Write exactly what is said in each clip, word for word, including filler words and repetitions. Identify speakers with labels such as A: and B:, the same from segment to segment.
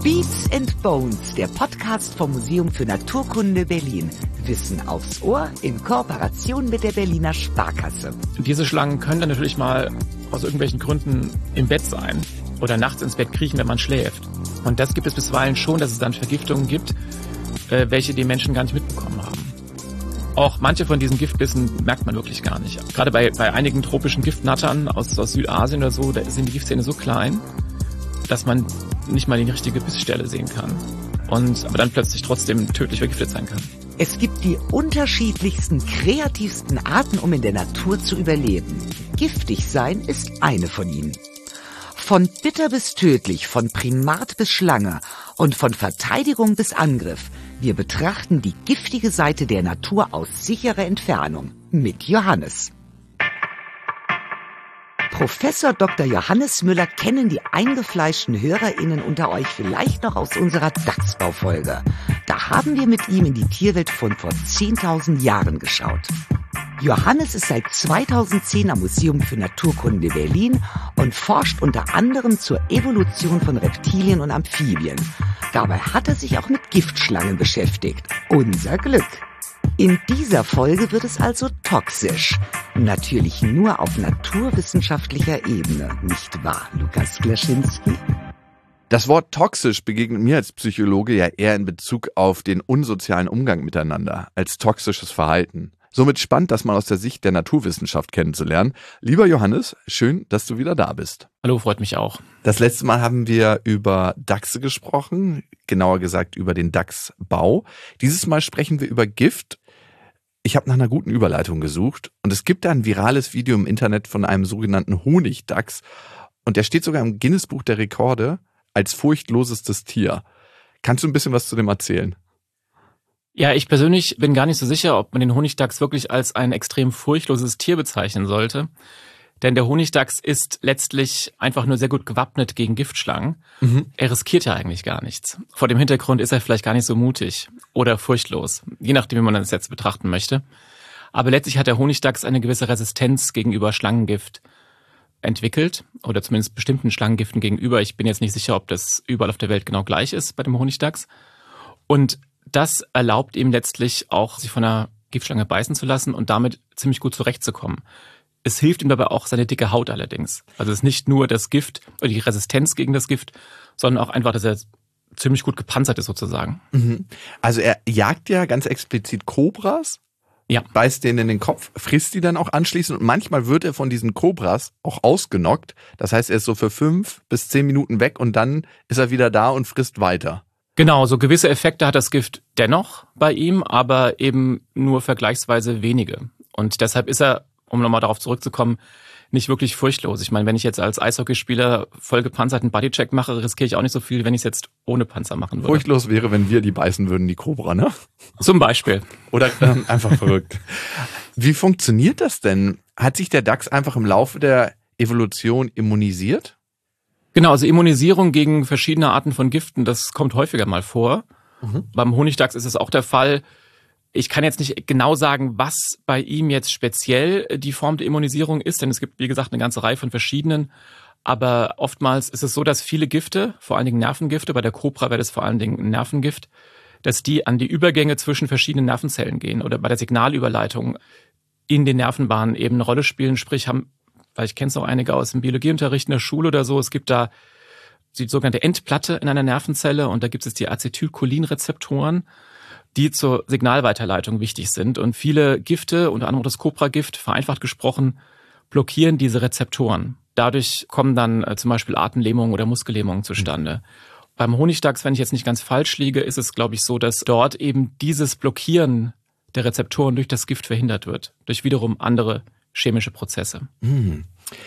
A: Beats and Bones, der Podcast vom Museum für Naturkunde Berlin. Wissen aufs Ohr in Kooperation mit der Berliner Sparkasse.
B: Diese Schlangen können dann natürlich mal aus irgendwelchen Gründen im Bett sein oder nachts ins Bett kriechen, wenn man schläft. Und das gibt es bisweilen schon, dass es dann Vergiftungen gibt, äh, welche die Menschen gar nicht mitbekommen haben. Auch manche von diesen Giftbissen merkt man wirklich gar nicht. Gerade bei, bei einigen tropischen Giftnattern aus, aus Südasien oder so, da sind die Giftzähne so klein, dass man nicht mal die richtige Bissstelle sehen kann. Und aber dann plötzlich trotzdem tödlich vergiftet sein kann.
A: Es gibt die unterschiedlichsten, kreativsten Arten, um in der Natur zu überleben. Giftig sein ist eine von ihnen. Von bitter bis tödlich, von Primat bis Schlange und von Verteidigung bis Angriff. Wir betrachten die giftige Seite der Natur aus sicherer Entfernung mit Johannes. Professor Doktor Johannes Müller kennen die eingefleischten HörerInnen unter euch vielleicht noch aus unserer Dachsbaufolge. Da haben wir mit ihm in die Tierwelt von vor zehntausend Jahren geschaut. Johannes ist seit zweitausendzehn am Museum für Naturkunde Berlin und forscht unter anderem zur Evolution von Reptilien und Amphibien. Dabei hat er sich auch mit Giftschlangen beschäftigt. Unser Glück! In dieser Folge wird es also toxisch. Natürlich nur auf naturwissenschaftlicher Ebene, nicht wahr, Lukas Klaschinski?
C: Das Wort toxisch begegnet mir als Psychologe ja eher in Bezug auf den unsozialen Umgang miteinander, als toxisches Verhalten. Somit spannend, das mal aus der Sicht der Naturwissenschaft kennenzulernen. Lieber Johannes, schön, dass du wieder da bist.
B: Hallo, freut mich auch.
C: Das letzte Mal haben wir über Dachse gesprochen, genauer gesagt über den Dachsbau. Dieses Mal sprechen wir über Gift. Ich habe nach einer guten Überleitung gesucht und es gibt da ein virales Video im Internet von einem sogenannten Honigdachs und der steht sogar im Guinness-Buch der Rekorde als furchtlosestes Tier. Kannst du ein bisschen was zu dem erzählen?
B: Ja, ich persönlich bin gar nicht so sicher, ob man den Honigdachs wirklich als ein extrem furchtloses Tier bezeichnen sollte. Denn der Honigdachs ist letztlich einfach nur sehr gut gewappnet gegen Giftschlangen. Mhm. Er riskiert ja eigentlich gar nichts. Vor dem Hintergrund ist er vielleicht gar nicht so mutig oder furchtlos, je nachdem, wie man das jetzt betrachten möchte. Aber letztlich hat der Honigdachs eine gewisse Resistenz gegenüber Schlangengift entwickelt oder zumindest bestimmten Schlangengiften gegenüber. Ich bin jetzt nicht sicher, ob das überall auf der Welt genau gleich ist bei dem Honigdachs. Und das erlaubt ihm letztlich auch, sich von einer Giftschlange beißen zu lassen und damit ziemlich gut zurechtzukommen. Es hilft ihm dabei auch seine dicke Haut allerdings. Also es ist nicht nur das Gift oder die Resistenz gegen das Gift, sondern auch einfach, dass er ziemlich gut gepanzert ist sozusagen.
C: Mhm. Also er jagt ja ganz explizit Kobras,
B: ja.
C: Beißt denen in den Kopf, frisst die dann auch anschließend und manchmal wird er von diesen Kobras auch ausgenockt. Das heißt, er ist so für fünf bis zehn Minuten weg und dann ist er wieder da und frisst weiter.
B: Genau, so gewisse Effekte hat das Gift dennoch bei ihm, aber eben nur vergleichsweise wenige. Und deshalb ist er, um nochmal darauf zurückzukommen, nicht wirklich furchtlos. Ich meine, wenn ich jetzt als Eishockeyspieler voll gepanzerten Bodycheck mache, riskiere ich auch nicht so viel, wenn ich es jetzt ohne Panzer machen würde.
C: Furchtlos wäre, wenn wir die beißen würden, die Kobra, ne?
B: Zum Beispiel.
C: Oder ähm, einfach verrückt. Wie funktioniert das denn? Hat sich der Dachs einfach im Laufe der Evolution immunisiert?
B: Genau, also Immunisierung gegen verschiedene Arten von Giften, das kommt häufiger mal vor. Mhm. Beim Honigdachs ist es auch der Fall. Ich kann jetzt nicht genau sagen, was bei ihm jetzt speziell die Form der Immunisierung ist, denn es gibt, wie gesagt, eine ganze Reihe von verschiedenen. Aber oftmals ist es so, dass viele Gifte, vor allen Dingen Nervengifte, bei der Kobra wäre das vor allen Dingen ein Nervengift, dass die an die Übergänge zwischen verschiedenen Nervenzellen gehen oder bei der Signalüberleitung in den Nervenbahnen eben eine Rolle spielen. Sprich, haben, vielleicht kennst du auch einige aus dem Biologieunterricht in der Schule oder so, es gibt da die sogenannte Endplatte in einer Nervenzelle und da gibt es die Acetylcholinrezeptoren, die zur Signalweiterleitung wichtig sind. Und viele Gifte, unter anderem das Cobra-Gift, vereinfacht gesprochen, blockieren diese Rezeptoren. Dadurch kommen dann äh, zum Beispiel Atemlähmungen oder Muskellähmungen zustande. Mhm. Beim Honigdachs, wenn ich jetzt nicht ganz falsch liege, ist es, glaube ich, so, dass dort eben dieses Blockieren der Rezeptoren durch das Gift verhindert wird. Durch wiederum andere chemische Prozesse.
C: Mhm.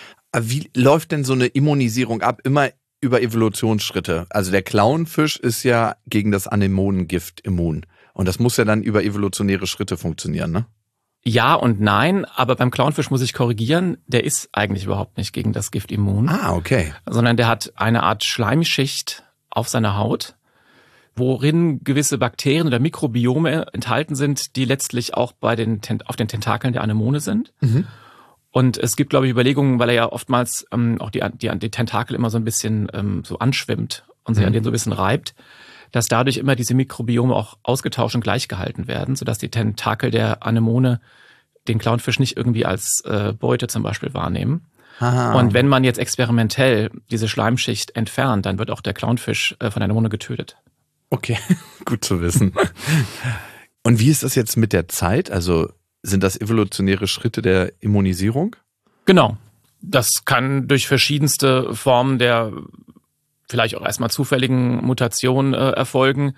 C: Wie läuft denn so eine Immunisierung ab? Immer über Evolutionsschritte. Also der Clownfisch ist ja gegen das Anemonengift immun. Und das muss ja dann über evolutionäre Schritte funktionieren, ne?
B: Ja und nein, aber beim Clownfisch muss ich korrigieren, der ist eigentlich überhaupt nicht gegen das Gift immun.
C: Ah, okay.
B: Sondern der hat eine Art Schleimschicht auf seiner Haut, worin gewisse Bakterien oder Mikrobiome enthalten sind, die letztlich auch bei den auf den Tentakeln der Anemone sind. Mhm. Und es gibt, glaube ich, Überlegungen, weil er ja oftmals ähm, auch die, die, die Tentakel immer so ein bisschen ähm, so anschwimmt und sich
C: Mhm.
B: an denen so ein bisschen reibt, dass dadurch immer diese Mikrobiome auch ausgetauscht und gleich gehalten werden, sodass die Tentakel der Anemone den Clownfisch nicht irgendwie als äh, Beute zum Beispiel wahrnehmen.
C: Aha.
B: Und wenn man jetzt experimentell diese Schleimschicht entfernt, dann wird auch der Clownfisch äh, von der Anemone getötet.
C: Okay, gut zu wissen. Und wie ist das jetzt mit der Zeit? Also sind das evolutionäre Schritte der Immunisierung?
B: Genau. Das kann durch verschiedenste Formen der vielleicht auch erstmal zufälligen Mutationen äh, erfolgen,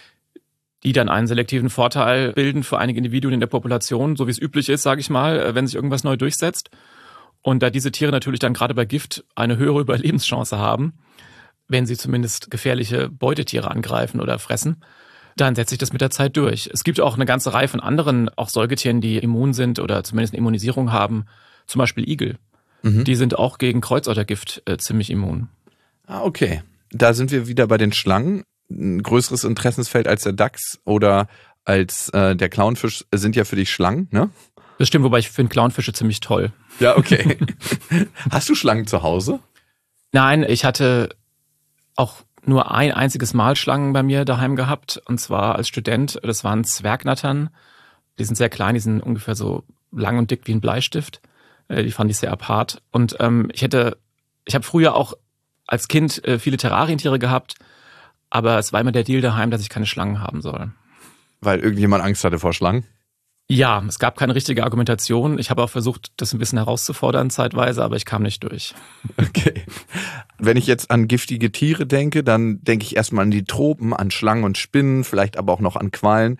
B: die dann einen selektiven Vorteil bilden für einige Individuen in der Population, so wie es üblich ist, sage ich mal, wenn sich irgendwas neu durchsetzt. Und da diese Tiere natürlich dann gerade bei Gift eine höhere Überlebenschance haben, wenn sie zumindest gefährliche Beutetiere angreifen oder fressen, dann setzt sich das mit der Zeit durch. Es gibt auch eine ganze Reihe von anderen, auch Säugetieren, die immun sind oder zumindest eine Immunisierung haben, zum Beispiel Igel.
C: Mhm.
B: Die sind auch gegen Kreuzottergift äh, ziemlich immun.
C: Ah, okay. Da sind wir wieder bei den Schlangen. Ein größeres Interessensfeld als der Dachs oder als äh, der Clownfisch sind ja für dich Schlangen, ne?
B: Das stimmt, wobei ich finde Clownfische ziemlich toll.
C: Ja, okay. Hast du Schlangen zu Hause?
B: Nein, ich hatte auch nur ein einziges Mal Schlangen bei mir daheim gehabt, und zwar als Student. Das waren Zwergnattern. Die sind sehr klein, die sind ungefähr so lang und dick wie ein Bleistift. Die fand ich sehr apart. Und ähm, ich hätte, ich habe früher auch als Kind äh, viele Terrarientiere gehabt, aber es war immer der Deal daheim, dass ich keine Schlangen haben soll.
C: Weil irgendjemand Angst hatte vor Schlangen?
B: Ja, es gab keine richtige Argumentation. Ich habe auch versucht, das ein bisschen herauszufordern zeitweise, aber ich kam nicht durch.
C: Okay. Wenn ich jetzt an giftige Tiere denke, dann denke ich erstmal an die Tropen, an Schlangen und Spinnen, vielleicht aber auch noch an Quallen.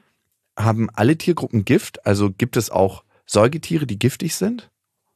C: Haben alle Tiergruppen Gift? Also gibt es auch Säugetiere, die giftig sind?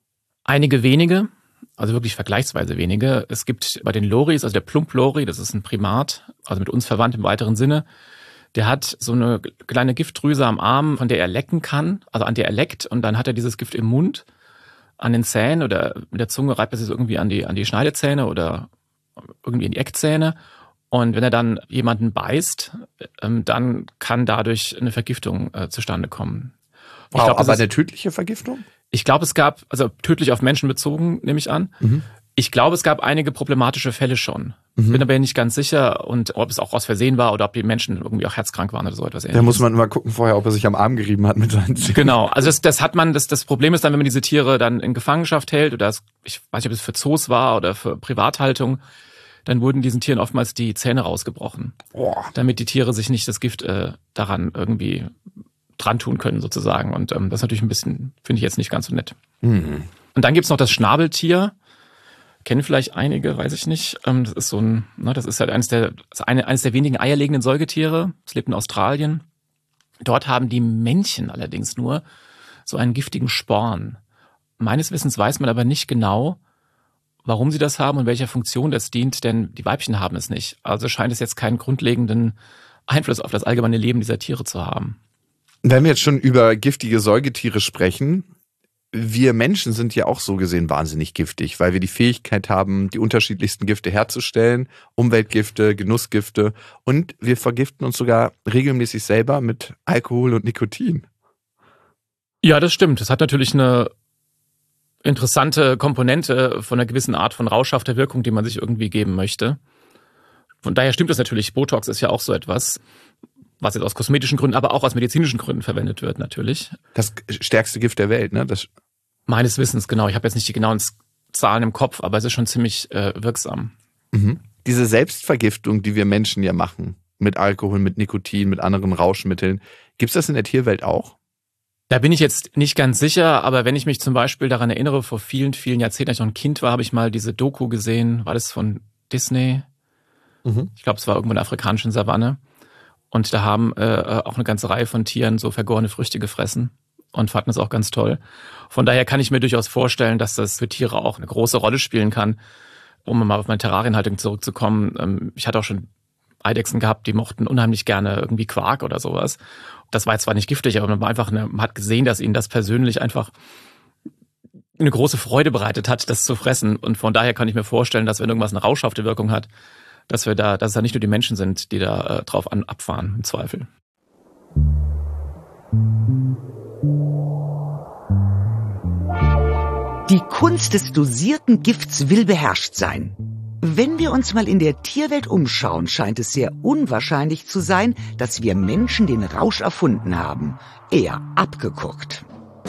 B: Einige wenige, also wirklich vergleichsweise wenige. Es gibt bei den Loris, also der Plump-Lori, das ist ein Primat, also mit uns verwandt im weiteren Sinne, der hat so eine kleine Giftdrüse am Arm, von der er lecken kann, also an der er leckt, und dann hat er dieses Gift im Mund, an den Zähnen oder mit der Zunge reibt er sich irgendwie an die, an die Schneidezähne oder irgendwie in die Eckzähne. Und wenn er dann jemanden beißt, dann kann dadurch eine Vergiftung äh, zustande kommen.
C: Wow,
B: ich glaub,
C: aber
B: ist,
C: eine tödliche Vergiftung?
B: Ich glaube, es gab, also tödlich auf Menschen bezogen, nehme ich an.
C: Mhm.
B: Ich glaube, es gab einige problematische Fälle schon.
C: Mhm.
B: Bin aber nicht ganz sicher, und ob es auch aus Versehen war oder ob die Menschen irgendwie auch herzkrank waren oder so etwas ähnliches.
C: Da muss man immer gucken vorher, ob er sich am Arm gerieben hat mit seinen Zähnen.
B: Genau, also das, das hat man, das, das Problem ist dann, wenn man diese Tiere dann in Gefangenschaft hält, oder es, ich weiß nicht, ob es für Zoos war oder für Privathaltung, dann wurden diesen Tieren oftmals die Zähne rausgebrochen,
C: Boah.
B: damit die Tiere sich nicht das Gift äh, daran irgendwie dran tun können sozusagen. Und ähm, das ist natürlich ein bisschen, finde ich jetzt nicht ganz so nett.
C: Mhm.
B: Und dann gibt's noch das Schnabeltier. Kennen vielleicht einige, weiß ich nicht. Ähm, das ist so ein, ne, das ist halt eines der, das ist eine, eines der wenigen eierlegenden Säugetiere. Es lebt in Australien. Dort haben die Männchen allerdings nur so einen giftigen Sporn. Meines Wissens weiß man aber nicht genau, warum sie das haben und welcher Funktion das dient, denn die Weibchen haben es nicht. Also scheint es jetzt keinen grundlegenden Einfluss auf das allgemeine Leben dieser Tiere zu haben.
C: Wenn wir jetzt schon über giftige Säugetiere sprechen, wir Menschen sind ja auch so gesehen wahnsinnig giftig, weil wir die Fähigkeit haben, die unterschiedlichsten Gifte herzustellen, Umweltgifte, Genussgifte, und wir vergiften uns sogar regelmäßig selber mit Alkohol und Nikotin.
B: Ja, das stimmt. Das hat natürlich eine interessante Komponente von einer gewissen Art von rauschhafter Wirkung, die man sich irgendwie geben möchte. Von daher stimmt das natürlich. Botox ist ja auch so etwas, was jetzt aus kosmetischen Gründen, aber auch aus medizinischen Gründen verwendet wird natürlich.
C: Das stärkste Gift der Welt, ne? Das
B: Meines Wissens, genau. Ich habe jetzt nicht die genauen Zahlen im Kopf, aber es ist schon ziemlich äh, wirksam.
C: Mhm. Diese Selbstvergiftung, die wir Menschen ja machen, mit Alkohol, mit Nikotin, mit anderen Rauschmitteln, gibt's das in der Tierwelt auch?
B: Da bin ich jetzt nicht ganz sicher, aber wenn ich mich zum Beispiel daran erinnere, vor vielen, vielen Jahrzehnten, als ich noch ein Kind war, habe ich mal diese Doku gesehen, war das von Disney?
C: Mhm.
B: Ich glaube, es war irgendwo in der afrikanischen Savanne. Und da haben äh, auch eine ganze Reihe von Tieren so vergorene Früchte gefressen und fanden es auch ganz toll. Von daher kann ich mir durchaus vorstellen, dass das für Tiere auch eine große Rolle spielen kann. Um mal auf meine Terrarienhaltung zurückzukommen, ähm, ich hatte auch schon Eidechsen gehabt, die mochten unheimlich gerne irgendwie Quark oder sowas. Das war jetzt zwar nicht giftig, aber man war einfach eine, man hat gesehen, dass ihnen das persönlich einfach eine große Freude bereitet hat, das zu fressen. Und von daher kann ich mir vorstellen, dass wenn irgendwas eine rauschhafte Wirkung hat, dass wir da, dass es da nicht nur die Menschen sind, die da äh, drauf an, abfahren, im Zweifel.
A: Die Kunst des dosierten Gifts will beherrscht sein. Wenn wir uns mal in der Tierwelt umschauen, scheint es sehr unwahrscheinlich zu sein, dass wir Menschen den Rausch erfunden haben. Eher abgeguckt.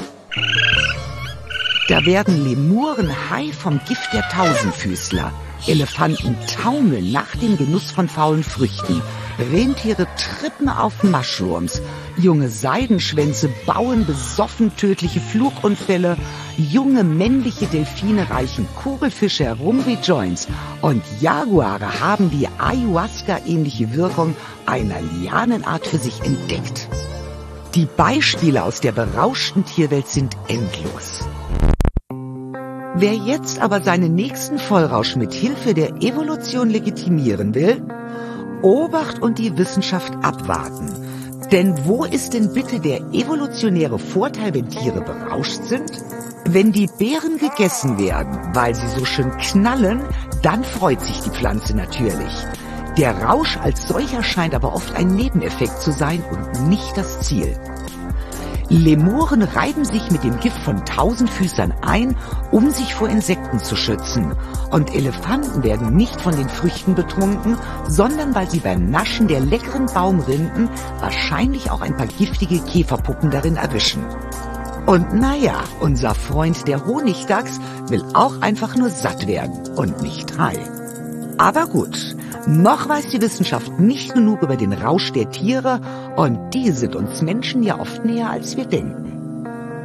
A: Da werden Lemuren high vom Gift der Tausendfüßler. Elefanten taumeln nach dem Genuss von faulen Früchten. Rentiere trippen auf Mushrooms. Junge Seidenschwänze bauen besoffen tödliche Flugunfälle. Junge männliche Delfine reichen Kugelfische herum wie Joints. Und Jaguare haben die Ayahuasca-ähnliche Wirkung einer Lianenart für sich entdeckt. Die Beispiele aus der berauschten Tierwelt sind endlos. Wer jetzt aber seinen nächsten Vollrausch mit Hilfe der Evolution legitimieren will, Obacht und die Wissenschaft abwarten. Denn wo ist denn bitte der evolutionäre Vorteil, wenn Tiere berauscht sind? Wenn die Beeren gegessen werden, weil sie so schön knallen, dann freut sich die Pflanze natürlich. Der Rausch als solcher scheint aber oft ein Nebeneffekt zu sein und nicht das Ziel. Lemuren reiben sich mit dem Gift von Tausendfüßern ein, um sich vor Insekten zu schützen. Und Elefanten werden nicht von den Früchten betrunken, sondern weil sie beim Naschen der leckeren Baumrinden wahrscheinlich auch ein paar giftige Käferpuppen darin erwischen. Und naja, unser Freund der Honigdachs will auch einfach nur satt werden und nicht high. Aber gut, noch weiß die Wissenschaft nicht genug über den Rausch der Tiere und die sind uns Menschen ja oft näher, als wir denken.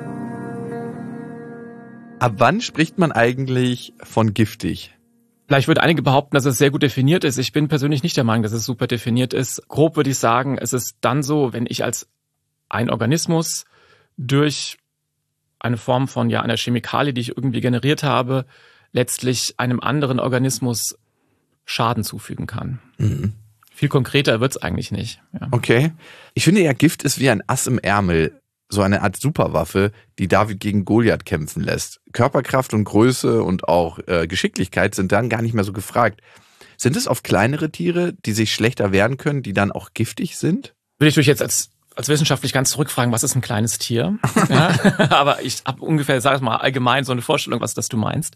C: Ab wann spricht man eigentlich von giftig?
B: Vielleicht würden einige behaupten, dass es sehr gut definiert ist. Ich bin persönlich nicht der Meinung, dass es super definiert ist. Grob würde ich sagen, es ist dann so, wenn ich als ein Organismus durch eine Form von ja einer Chemikalie, die ich irgendwie generiert habe, letztlich einem anderen Organismus Schaden zufügen kann. Mhm. Viel konkreter wird's eigentlich nicht. Ja.
C: Okay. Ich finde ja, Gift ist wie ein Ass im Ärmel, so eine Art Superwaffe, die David gegen Goliath kämpfen lässt. Körperkraft und Größe und auch äh, Geschicklichkeit sind dann gar nicht mehr so gefragt. Sind es oft kleinere Tiere, die sich schlechter wehren können, die dann auch giftig sind?
B: Will ich durch jetzt als als wissenschaftlich ganz zurückfragen, was ist ein kleines Tier? Ja, aber ich habe ungefähr, sag ich mal, allgemein so eine Vorstellung, was das du meinst.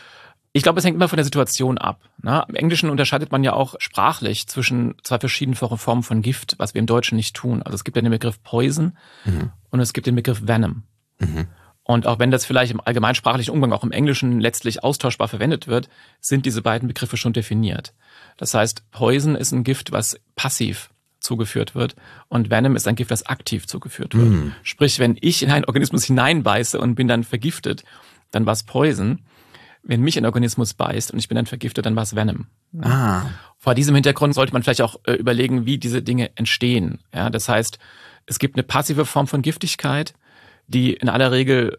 B: Ich glaube, es hängt immer von der Situation ab. Ne? Im Englischen unterscheidet man ja auch sprachlich zwischen zwei verschiedenen Formen von Gift, was wir im Deutschen nicht tun. Also es gibt ja den Begriff Poison mhm. und es gibt den Begriff Venom. Mhm. Und auch wenn das vielleicht im allgemeinsprachlichen Umgang auch im Englischen letztlich austauschbar verwendet wird, sind diese beiden Begriffe schon definiert. Das heißt, Poison ist ein Gift, was passiv zugeführt wird und Venom ist ein Gift, das aktiv zugeführt wird. Mhm. Sprich, wenn ich in einen Organismus hineinbeiße und bin dann vergiftet, dann war es Poison. Wenn mich ein Organismus beißt und ich bin dann vergiftet, dann war es Venom.
C: Ah.
B: Vor diesem Hintergrund sollte man vielleicht auch äh, überlegen, wie diese Dinge entstehen. Ja, das heißt, es gibt eine passive Form von Giftigkeit, die in aller Regel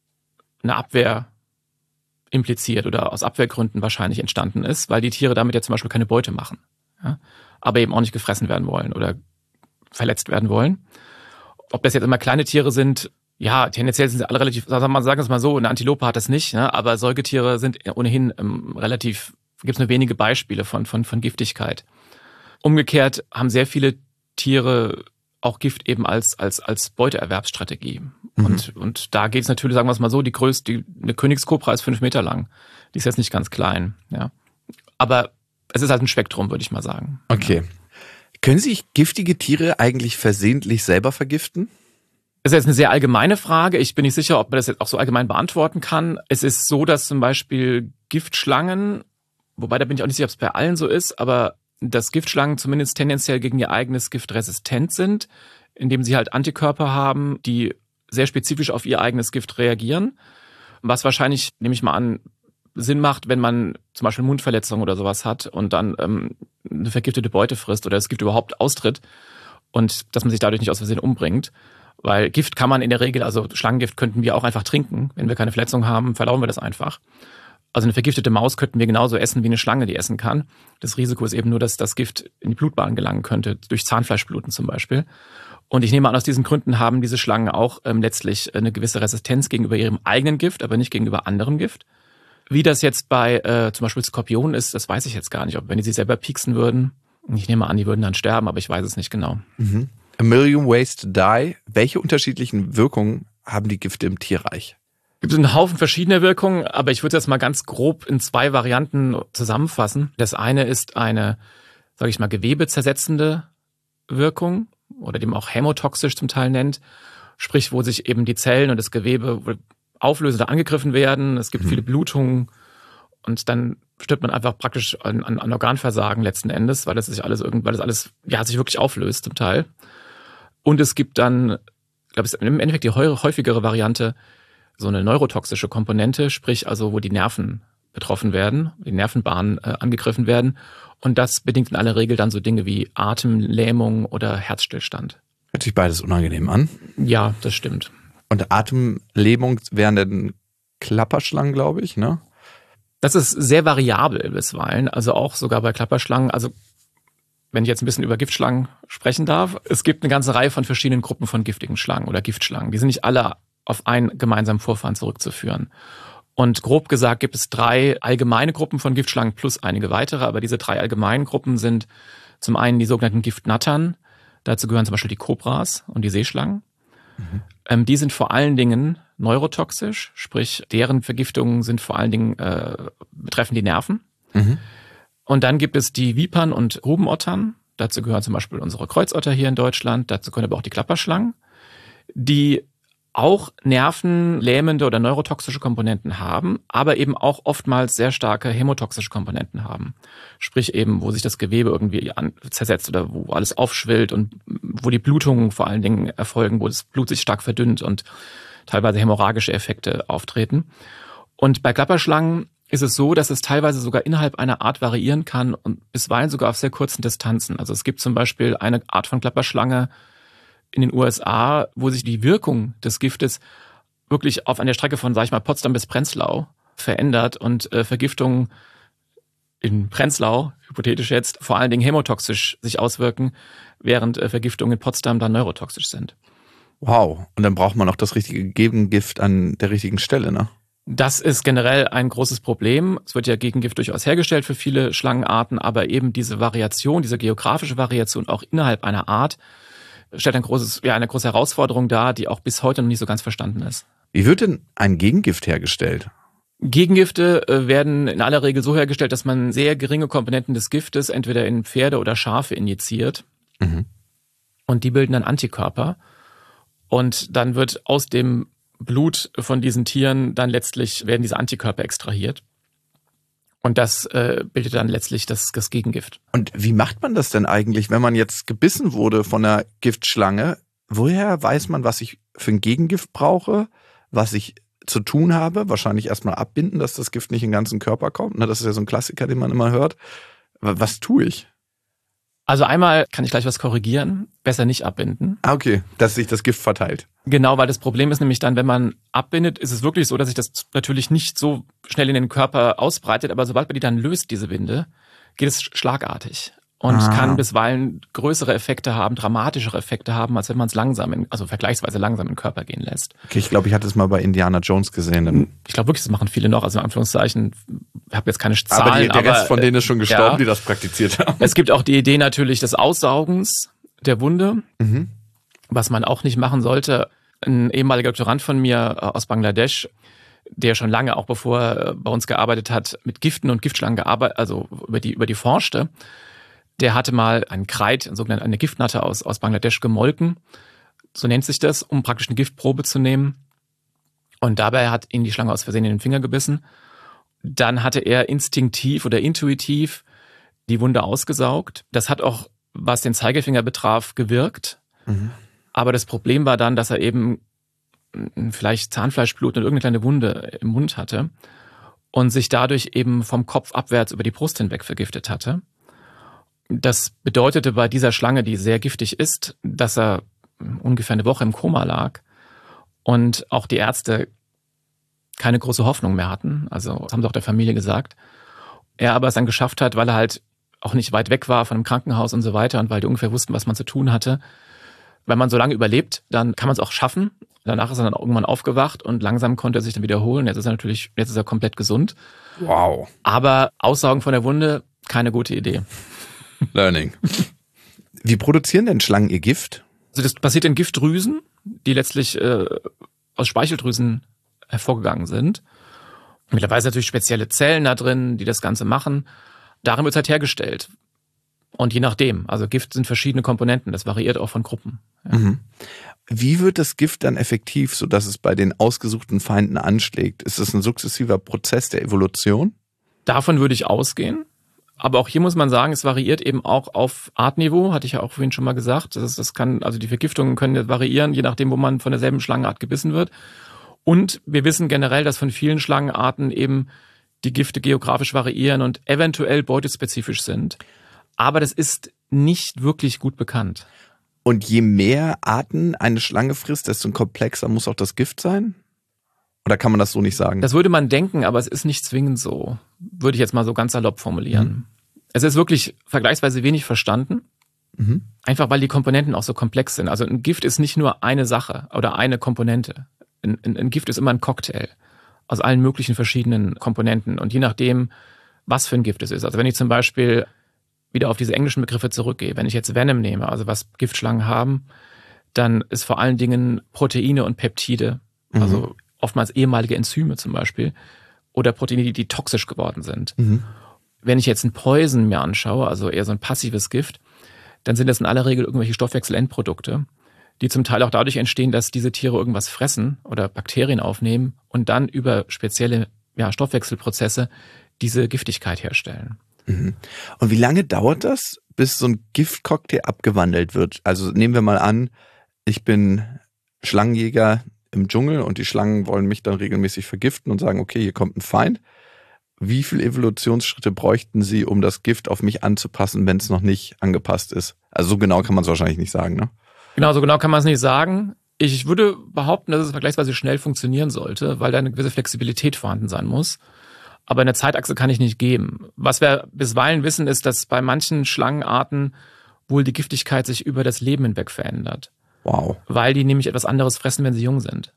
B: eine Abwehr impliziert oder aus Abwehrgründen wahrscheinlich entstanden ist, weil die Tiere damit ja zum Beispiel keine Beute machen, ja, aber eben auch nicht gefressen werden wollen oder verletzt werden wollen. Ob das jetzt immer kleine Tiere sind, ja, tendenziell sind sie alle relativ, sagen wir es mal so, eine Antilope hat das nicht, ne? Aber Säugetiere sind ohnehin ähm, relativ, gibt es nur wenige Beispiele von, von, von Giftigkeit. Umgekehrt haben sehr viele Tiere auch Gift eben als, als, als Beuteerwerbsstrategie. Mhm. Und, und da geht es natürlich, sagen wir es mal so, die größte, die, eine Königskobra ist fünf Meter lang. Die ist jetzt nicht ganz klein, ja. Aber es ist halt ein Spektrum, würde ich mal sagen.
C: Okay.
B: Ja.
C: Können sich giftige Tiere eigentlich versehentlich selber vergiften?
B: Das ist jetzt eine sehr allgemeine Frage. Ich bin nicht sicher, ob man das jetzt auch so allgemein beantworten kann. Es ist so, dass zum Beispiel Giftschlangen, wobei da bin ich auch nicht sicher, ob es bei allen so ist, aber dass Giftschlangen zumindest tendenziell gegen ihr eigenes Gift resistent sind, indem sie halt Antikörper haben, die sehr spezifisch auf ihr eigenes Gift reagieren. Was wahrscheinlich, nehme ich mal an, Sinn macht, wenn man zum Beispiel Mundverletzungen oder sowas hat und dann ähm, eine vergiftete Beute frisst oder das Gift überhaupt austritt und dass man sich dadurch nicht aus Versehen umbringt. Weil Gift kann man in der Regel, also Schlangengift könnten wir auch einfach trinken. Wenn wir keine Verletzung haben, verdauen wir das einfach. Also eine vergiftete Maus könnten wir genauso essen, wie eine Schlange die essen kann. Das Risiko ist eben nur, dass das Gift in die Blutbahn gelangen könnte, durch Zahnfleischbluten zum Beispiel. Und ich nehme an, aus diesen Gründen haben diese Schlangen auch ähm, letztlich eine gewisse Resistenz gegenüber ihrem eigenen Gift, aber nicht gegenüber anderem Gift. Wie das jetzt bei äh, zum Beispiel Skorpionen ist, das weiß ich jetzt gar nicht. Ob wenn die sich selber pieksen würden, ich nehme an, die würden dann sterben, aber ich weiß es nicht genau.
C: Mhm. A Million Ways to Die. Welche unterschiedlichen Wirkungen haben die Gifte im Tierreich?
B: Es gibt einen Haufen verschiedener Wirkungen, aber ich würde es jetzt mal ganz grob in zwei Varianten zusammenfassen. Das eine ist eine, sage ich mal, gewebezersetzende Wirkung oder die man auch hämotoxisch zum Teil nennt. Sprich, wo sich eben die Zellen und das Gewebe auflösen oder angegriffen werden. Es gibt mhm. viele Blutungen und dann stirbt man einfach praktisch an, an, an Organversagen letzten Endes, weil das sich alles irgend, weil das alles ja sich wirklich auflöst zum Teil. Und es gibt dann, ich glaube, es ist im Endeffekt die häufigere Variante, so eine neurotoxische Komponente, sprich also, wo die Nerven betroffen werden, die Nervenbahnen äh, angegriffen werden. Und das bedingt in aller Regel dann so Dinge wie Atemlähmung oder Herzstillstand.
C: Hört sich beides unangenehm an.
B: Ja, das stimmt.
C: Und Atemlähmung wären dann Klapperschlangen, glaube ich, ne?
B: Das ist sehr variabel bisweilen, also auch sogar bei Klapperschlangen. Also wenn ich jetzt ein bisschen über Giftschlangen sprechen darf, es gibt eine ganze Reihe von verschiedenen Gruppen von giftigen Schlangen oder Giftschlangen. Die sind nicht alle auf einen gemeinsamen Vorfahren zurückzuführen. Und grob gesagt gibt es drei allgemeine Gruppen von Giftschlangen plus einige weitere. Aber diese drei allgemeinen Gruppen sind zum einen die sogenannten Giftnattern. Dazu gehören zum Beispiel die Kobras und die Seeschlangen. Mhm. Ähm, die sind vor allen Dingen neurotoxisch, sprich deren Vergiftungen sind vor allen Dingen äh, betreffen die Nerven. Mhm. Und dann gibt es die Vipern und Grubenottern. Dazu gehören zum Beispiel unsere Kreuzotter hier in Deutschland. Dazu gehören aber auch die Klapperschlangen, die auch nervenlähmende oder neurotoxische Komponenten haben, aber eben auch oftmals sehr starke hämotoxische Komponenten haben. Sprich eben, wo sich das Gewebe irgendwie an, zersetzt oder wo alles aufschwillt und wo die Blutungen vor allen Dingen erfolgen, wo das Blut sich stark verdünnt und teilweise hämorrhagische Effekte auftreten. Und bei Klapperschlangen ist es so, dass es teilweise sogar innerhalb einer Art variieren kann und bisweilen sogar auf sehr kurzen Distanzen. Also es gibt zum Beispiel eine Art von Klapperschlange in den U S A, wo sich die Wirkung des Giftes wirklich auf einer Strecke von, sag ich mal, Potsdam bis Prenzlau verändert und äh, Vergiftungen in Prenzlau, hypothetisch jetzt, vor allen Dingen hämotoxisch sich auswirken, während äh, Vergiftungen in Potsdam dann neurotoxisch sind.
C: Wow, und dann braucht man auch das richtige Gegengift an der richtigen Stelle, ne?
B: Das ist generell ein großes Problem. Es wird ja Gegengift durchaus hergestellt für viele Schlangenarten, aber eben diese Variation, diese geografische Variation auch innerhalb einer Art stellt ein großes, ja, eine große Herausforderung dar, die auch bis heute noch nicht so ganz verstanden ist.
C: Wie wird denn ein Gegengift hergestellt?
B: Gegengifte äh, werden in aller Regel so hergestellt, dass man sehr geringe Komponenten des Giftes entweder in Pferde oder Schafe injiziert. Mhm. Und die bilden dann Antikörper. Und dann wird aus dem Blut von diesen Tieren dann letztlich werden diese Antikörper extrahiert. Und das äh, bildet dann letztlich das, das Gegengift.
C: Und wie macht man das denn eigentlich, wenn man jetzt gebissen wurde von einer Giftschlange? Woher weiß man, was ich für ein Gegengift brauche, was ich zu tun habe? Wahrscheinlich erstmal abbinden, dass das Gift nicht in den ganzen Körper kommt. Das ist ja so ein Klassiker, den man immer hört. Was tue ich?
B: Also einmal kann ich gleich was korrigieren. Besser nicht abbinden.
C: Ah, okay, dass sich das Gift verteilt.
B: Genau, weil das Problem ist nämlich dann, wenn man abbindet, ist es wirklich so, dass sich das natürlich nicht so schnell in den Körper ausbreitet, aber sobald man die dann löst, diese Binde, geht es schlagartig. Und ah. kann bisweilen größere Effekte haben, dramatischere Effekte haben, als wenn man es langsam, in, also vergleichsweise langsam in den Körper gehen lässt.
C: Okay, ich glaube, ich hatte es mal bei Indiana Jones gesehen.
B: Ich glaube wirklich, das machen viele noch, also in Anführungszeichen, ich habe jetzt keine Zahlen.
C: Aber die, der
B: aber,
C: Rest von denen ist schon gestorben,
B: ja,
C: die das praktiziert haben.
B: Es gibt auch die Idee natürlich des Aussaugens der Wunde, mhm. was man auch nicht machen sollte. Ein ehemaliger Doktorand von mir aus Bangladesch, der schon lange, auch bevor er bei uns gearbeitet hat, mit Giften und Giftschlangen gearbeitet, also über die, über die forschte, der hatte mal einen Kreid, eine sogenannte eine Giftnatter aus, aus Bangladesch gemolken, so nennt sich das, um praktisch eine Giftprobe zu nehmen. Und dabei hat ihn die Schlange aus Versehen in den Finger gebissen. Dann hatte er instinktiv oder intuitiv die Wunde ausgesaugt. Das hat auch, was den Zeigefinger betraf, gewirkt. Mhm. Aber das Problem war dann, dass er eben vielleicht Zahnfleischblut und irgendeine kleine Wunde im Mund hatte und sich dadurch eben vom Kopf abwärts über die Brust hinweg vergiftet hatte. Das bedeutete bei dieser Schlange, die sehr giftig ist, dass er ungefähr eine Woche im Koma lag und auch die Ärzte keine große Hoffnung mehr hatten. Also das haben sie auch der Familie gesagt. Er aber es dann geschafft hat, weil er halt auch nicht weit weg war von einem Krankenhaus und so weiter und weil die ungefähr wussten, was man zu tun hatte. Wenn man so lange überlebt, dann kann man es auch schaffen. Danach ist er dann irgendwann aufgewacht und langsam konnte er sich dann wiederholen. Jetzt ist er natürlich, jetzt ist er komplett gesund.
C: Wow.
B: Aber Aussaugen von der Wunde, keine gute Idee.
C: Learning. Wie produzieren denn Schlangen ihr Gift?
B: Also das passiert in Giftdrüsen, die letztlich äh, aus Speicheldrüsen hervorgegangen sind. Mittlerweile sind natürlich spezielle Zellen da drin, die das Ganze machen. Darin wird es halt hergestellt. Und je nachdem, also Gift sind verschiedene Komponenten, das variiert auch von Gruppen. Ja.
C: Mhm. Wie wird das Gift dann effektiv, sodass es bei den ausgesuchten Feinden anschlägt? Ist das ein sukzessiver Prozess der Evolution?
B: Davon würde ich ausgehen. Aber auch hier muss man sagen, es variiert eben auch auf Artniveau, hatte ich ja auch vorhin schon mal gesagt. Das, das kann, also die Vergiftungen können ja variieren, je nachdem, wo man von derselben Schlangenart gebissen wird. Und wir wissen generell, dass von vielen Schlangenarten eben die Gifte geografisch variieren und eventuell beutespezifisch sind. Aber das ist nicht wirklich gut bekannt.
C: Und je mehr Arten eine Schlange frisst, desto komplexer muss auch das Gift sein? Oder kann man das so nicht sagen?
B: Das würde man denken, aber es ist nicht zwingend so. Würde ich jetzt mal so ganz salopp formulieren. Mhm. Es ist wirklich vergleichsweise wenig verstanden. Mhm. Einfach weil die Komponenten auch so komplex sind. Also ein Gift ist nicht nur eine Sache oder eine Komponente. Ein, ein, ein Gift ist immer ein Cocktail aus allen möglichen verschiedenen Komponenten. Und je nachdem, was für ein Gift es ist. Also wenn ich zum Beispiel wieder auf diese englischen Begriffe zurückgehe, wenn ich jetzt Venom nehme, also was Giftschlangen haben, dann ist vor allen Dingen Proteine und Peptide, mhm. also oftmals ehemalige Enzyme zum Beispiel, oder Proteine, die, die toxisch geworden sind. Mhm. Wenn ich jetzt ein Poison mir anschaue, also eher so ein passives Gift, dann sind das in aller Regel irgendwelche Stoffwechselendprodukte, die zum Teil auch dadurch entstehen, dass diese Tiere irgendwas fressen oder Bakterien aufnehmen und dann über spezielle ja, Stoffwechselprozesse diese Giftigkeit herstellen.
C: Mhm. Und wie lange dauert das, bis so ein Giftcocktail abgewandelt wird? Also nehmen wir mal an, ich bin Schlangenjäger im Dschungel und die Schlangen wollen mich dann regelmäßig vergiften und sagen, okay, hier kommt ein Feind. Wie viele Evolutionsschritte bräuchten Sie, um das Gift auf mich anzupassen, wenn es noch nicht angepasst ist? Also so genau kann man es wahrscheinlich nicht sagen, ne?
B: Genau, so genau kann man es nicht sagen. Ich würde behaupten, dass es vergleichsweise schnell funktionieren sollte, weil da eine gewisse Flexibilität vorhanden sein muss. Aber eine Zeitachse kann ich nicht geben. Was wir bisweilen wissen, ist, dass bei manchen Schlangenarten wohl die Giftigkeit sich über das Leben hinweg verändert.
C: Wow.
B: Weil die nämlich etwas anderes fressen, wenn sie jung sind.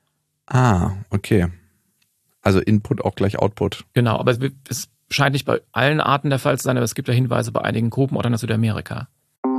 C: Ah, okay. Also Input auch gleich Output.
B: Genau, aber es scheint nicht bei allen Arten der Fall zu sein, aber es gibt ja Hinweise bei einigen Gruppen oder in Südamerika.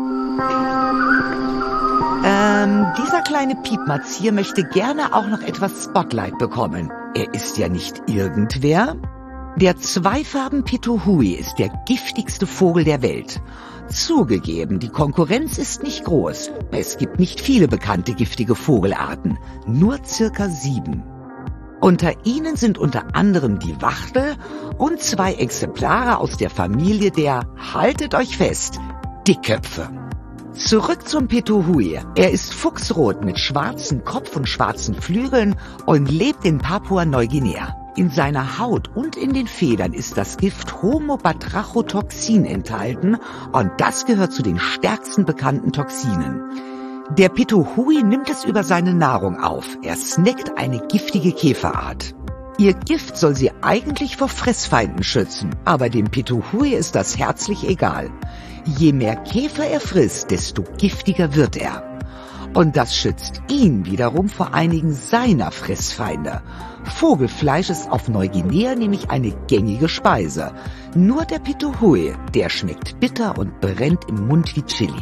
A: Ähm, dieser kleine Piepmatz hier möchte gerne auch noch etwas Spotlight bekommen. Er ist ja nicht irgendwer. Der Zweifarben-Pituhui ist der giftigste Vogel der Welt. Zugegeben, die Konkurrenz ist nicht groß. Es gibt nicht viele bekannte giftige Vogelarten, nur circa sieben. Unter ihnen sind unter anderem die Wachtel und zwei Exemplare aus der Familie der, haltet euch fest, Dickköpfe. Zurück zum Pituhui. Er ist fuchsrot mit schwarzem Kopf und schwarzen Flügeln und lebt in Papua-Neuguinea. In seiner Haut und in den Federn ist das Gift Homobatrachotoxin enthalten und das gehört zu den stärksten bekannten Toxinen. Der Pituhui nimmt es über seine Nahrung auf. Er snackt eine giftige Käferart. Ihr Gift soll sie eigentlich vor Fressfeinden schützen, aber dem Pituhui ist das herzlich egal. Je mehr Käfer er frisst, desto giftiger wird er. Und das schützt ihn wiederum vor einigen seiner Fressfeinde. Vogelfleisch ist auf Neuguinea nämlich eine gängige Speise. Nur der Pituhui, der schmeckt bitter und brennt im Mund wie Chili.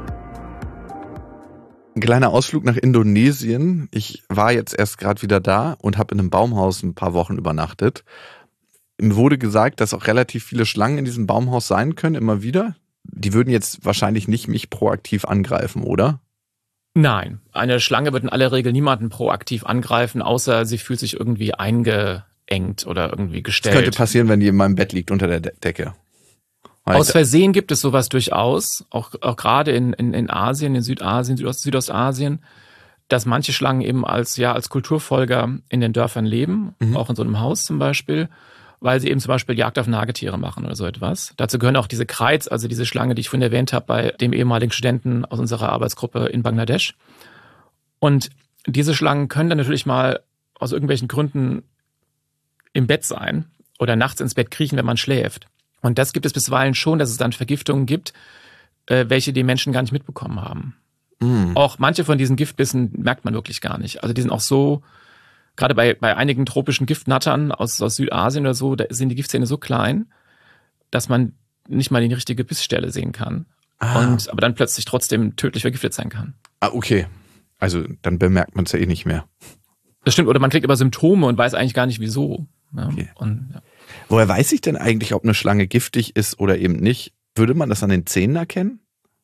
C: Ein kleiner Ausflug nach Indonesien. Ich war jetzt erst gerade wieder da und habe in einem Baumhaus ein paar Wochen übernachtet. Mir wurde gesagt, dass auch relativ viele Schlangen in diesem Baumhaus sein können, immer wieder. Die würden jetzt wahrscheinlich nicht mich proaktiv angreifen, oder?
B: Nein, eine Schlange wird in aller Regel niemanden proaktiv angreifen, außer sie fühlt sich irgendwie eingeengt oder irgendwie gestellt.
C: Das könnte passieren, wenn die in meinem Bett liegt unter der De- Decke.
B: Aus Versehen gibt es sowas durchaus, auch, auch gerade in, in, in Asien, in Südasien, Südost, Südostasien, dass manche Schlangen eben als, ja, als Kulturfolger in den Dörfern leben, mhm. auch in so einem Haus zum Beispiel, weil sie eben zum Beispiel Jagd auf Nagetiere machen oder so etwas. Dazu gehören auch diese Kreiz, also diese Schlange, die ich vorhin erwähnt habe, bei dem ehemaligen Studenten aus unserer Arbeitsgruppe in Bangladesch. Und diese Schlangen können dann natürlich mal aus irgendwelchen Gründen im Bett sein oder nachts ins Bett kriechen, wenn man schläft. Und das gibt es bisweilen schon, dass es dann Vergiftungen gibt, äh, welche die Menschen gar nicht mitbekommen haben. Mm. Auch manche von diesen Giftbissen merkt man wirklich gar nicht. Also die sind auch so, gerade bei, bei einigen tropischen Giftnattern aus, aus Südasien oder so, da sind die Giftzähne so klein, dass man nicht mal die richtige Bissstelle sehen kann. Ah. Und aber dann plötzlich trotzdem tödlich vergiftet sein kann.
C: Ah, okay. Also dann bemerkt man es ja eh nicht mehr.
B: Das stimmt, oder man kriegt aber Symptome und weiß eigentlich gar nicht wieso. Ja,
C: okay.
B: und, ja.
C: Woher weiß ich denn eigentlich, ob eine Schlange giftig ist oder eben nicht? Würde man das an den Zähnen erkennen?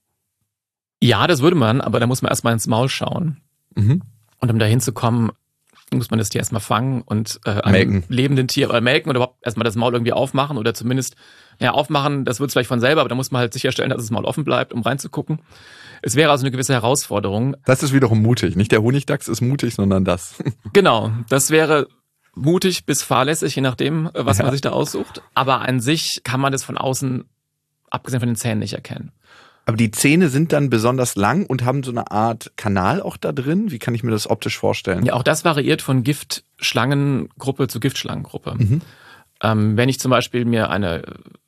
B: Ja, das würde man, aber da muss man erstmal ins Maul schauen.
C: Mhm.
B: Und um da hinzukommen, muss man das Tier erstmal fangen und äh, einem
C: melken.
B: lebenden Tier oder melken oder überhaupt erstmal das Maul irgendwie aufmachen oder zumindest, ja, aufmachen, das wird vielleicht von selber, aber da muss man halt sicherstellen, dass das Maul offen bleibt, um reinzugucken. Es wäre also eine gewisse Herausforderung.
C: Das ist wiederum mutig. Nicht der Honigdachs ist mutig, sondern das.
B: Genau, das wäre mutig bis fahrlässig, je nachdem, was
C: Ja.
B: man sich da aussucht. Aber an sich kann man das von außen, abgesehen von den Zähnen, nicht erkennen.
C: Aber die Zähne sind dann besonders lang und haben so eine Art Kanal auch da drin. Wie kann ich mir das optisch vorstellen?
B: Ja, auch das variiert von Giftschlangengruppe zu Giftschlangengruppe.
C: Mhm.
B: Ähm, wenn ich zum Beispiel mir eine,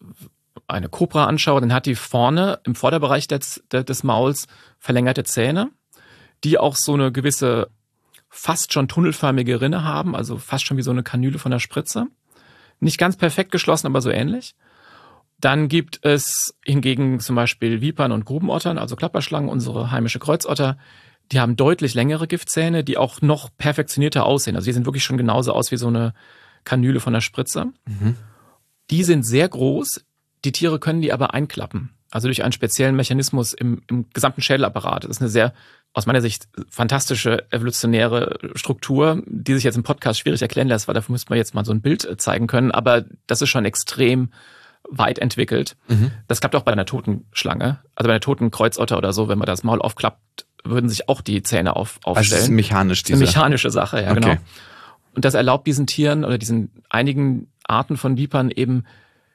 B: eine Kobra anschaue, dann hat die vorne im Vorderbereich des, des Mauls verlängerte Zähne, die auch so eine gewisse, fast schon tunnelförmige Rinne haben, also fast schon wie so eine Kanüle von der Spritze. Nicht ganz perfekt geschlossen, aber so ähnlich. Dann gibt es hingegen zum Beispiel Vipern und Grubenottern, also Klapperschlangen, unsere heimische Kreuzotter. Die haben deutlich längere Giftzähne, die auch noch perfektionierter aussehen. Also die sehen wirklich schon genauso aus wie so eine Kanüle von der Spritze.
C: Mhm.
B: Die sind sehr groß, die Tiere können die aber einklappen. Also durch einen speziellen Mechanismus im, im gesamten Schädelapparat. Das ist eine sehr, aus meiner Sicht, fantastische evolutionäre Struktur, die sich jetzt im Podcast schwierig erklären lässt, weil dafür müsste man jetzt mal so ein Bild zeigen können. Aber das ist schon extrem weit entwickelt.
C: Mhm.
B: Das klappt auch bei einer toten Schlange. Also bei einer toten Kreuzotter oder so, wenn man das Maul aufklappt, würden sich auch die Zähne auf, aufstellen.
C: Also es ist mechanisch, diese.
B: Das ist eine mechanische Sache, ja,
C: Okay.
B: genau. Und das erlaubt diesen Tieren oder diesen einigen Arten von Vipern eben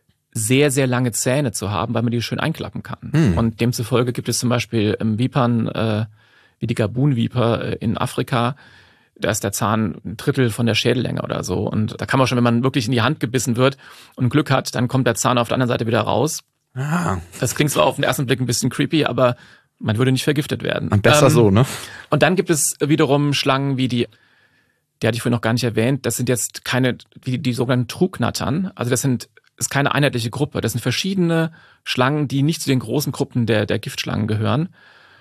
B: sehr, sehr lange Zähne zu haben, weil man die schön einklappen kann.
C: Hm.
B: Und demzufolge gibt es zum Beispiel ähm, Vipern, äh, wie die Gabun-Viper äh, in Afrika, da ist der Zahn ein Drittel von der Schädellänge oder so. Und da kann man schon, wenn man wirklich in die Hand gebissen wird und Glück hat, dann kommt der Zahn auf der anderen Seite wieder raus.
C: Ah,
B: Das klingt zwar auf den ersten Blick ein bisschen creepy, aber man würde nicht vergiftet werden.
C: besser
B: Ähm,
C: so, ne?
B: Und dann gibt es wiederum Schlangen wie die, die hatte ich vorhin noch gar nicht erwähnt, das sind jetzt keine, wie die sogenannten Trugnattern. Also das sind, ist keine einheitliche Gruppe. Das sind verschiedene Schlangen, die nicht zu den großen Gruppen der, der Giftschlangen gehören,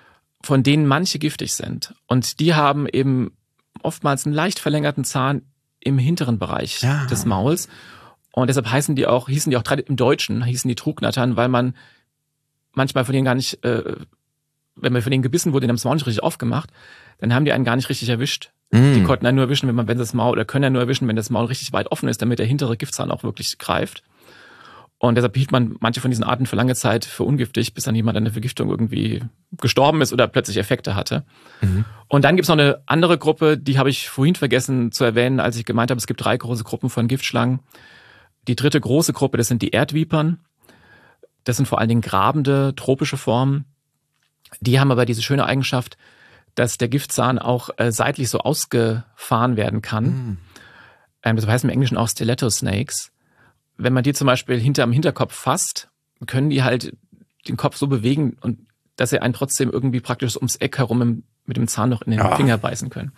B: von denen manche giftig sind. Und die haben eben oftmals einen leicht verlängerten Zahn im hinteren Bereich
C: Ja.
B: des Mauls. Und deshalb heißen die auch, hießen die auch im Deutschen, hießen die Trugnattern, weil man manchmal von denen gar nicht, äh, wenn man von denen gebissen wurde, die haben das Maul nicht richtig aufgemacht, dann haben die einen gar nicht richtig erwischt. Die
C: Mm.
B: konnten einen nur erwischen, wenn man, wenn das Maul, oder können ja nur erwischen, wenn das Maul richtig weit offen ist, damit der hintere Giftzahn auch wirklich greift. Und deshalb hielt man manche von diesen Arten für lange Zeit für ungiftig, bis dann jemand an der Vergiftung irgendwie gestorben ist oder plötzlich Effekte hatte.
C: Mhm.
B: Und dann gibt's noch eine andere Gruppe, die habe ich vorhin vergessen zu erwähnen, als ich gemeint habe, es gibt drei große Gruppen von Giftschlangen. Die dritte große Gruppe, das sind die Erdvipern. Das sind vor allen Dingen grabende, tropische Formen. Die haben aber diese schöne Eigenschaft, dass der Giftzahn auch äh, seitlich so ausgefahren werden kann.
C: Mm.
B: Ähm, das heißt im Englischen auch Stiletto Snakes. Wenn man die zum Beispiel hinterm Hinterkopf fasst, können die halt den Kopf so bewegen, und dass sie einen trotzdem irgendwie praktisch ums Eck herum im, mit dem Zahn noch in den
C: Ja.
B: Finger beißen können.